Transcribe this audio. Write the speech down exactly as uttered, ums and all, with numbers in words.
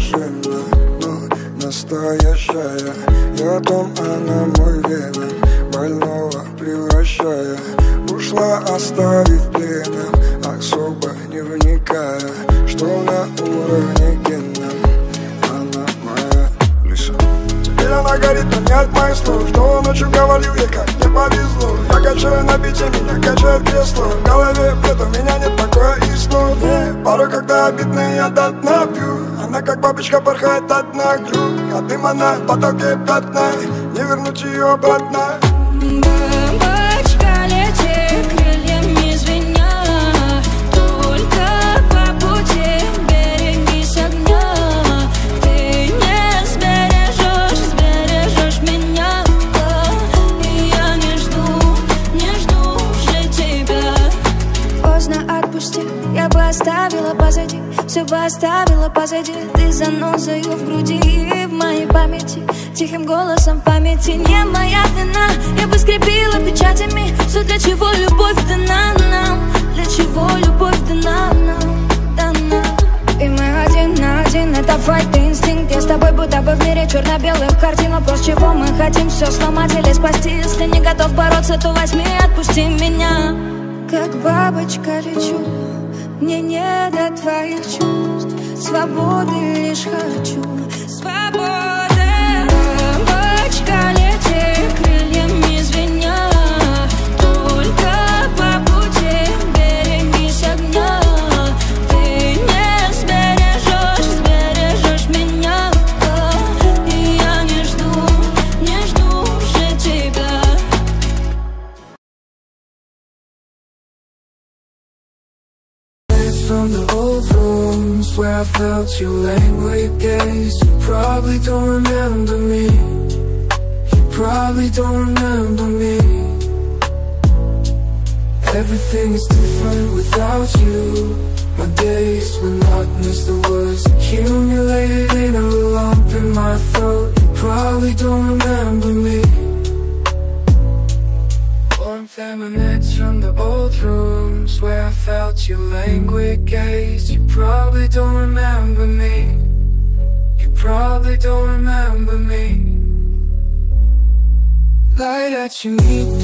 машина, но настоящая. Я том, она мой веном, больного превращая. Ушла, оставив пленом, особо не вникая, что на уровне генном она моя Лиса. Теперь она горит, но не от моих слов, что ночью говорил ей, как не повезло. Я качаю на бите, меня качает кресло. В голове бред, у меня нет покоя и снов. Порой, когда обидно, я до дна пью. Она как бабочка порхает от дна глю. А дым она в потоке пятна, не вернуть ее обратно. Бабочка, лети крыльями звеня, только по пути берегись огня. Ты не сбережешь, сбережешь меня, и я не жду, не жду уже тебя. Поздно отпусти, я бы оставила позади, все бы оставила позади. Ты занозою в груди и в моей памяти, тихим голосом в памяти. Не моя вина, я бы скрепила печатями все, для чего любовь дана нам, для чего любовь дана нам, дана. И мы один на один, это файт и инстинкт. Я с тобой будто бы в мире черно-белых картин. Вопрос, чего мы хотим, все сломать или спасти. Если не готов бороться, то возьми и отпусти меня. Как бабочка лечу, мне не до твоих чувств. Свободы лишь хочу, свободы. Бабочка, лети крыльями звеня, только по пути берегись огня. Ты не сбережешь, сбережешь меня, и я не жду, не жду уже тебя. From the old rooms where I felt your languid gaze. You probably don't remember me. You probably don't remember me. Everything is different without you. My days monotonous, the words accumulated in a lump in my throat. You probably don't remember me. Warmth emanates from the old rooms where I felt your languid gaze. You probably don't remember me. You probably don't remember me. Light that you need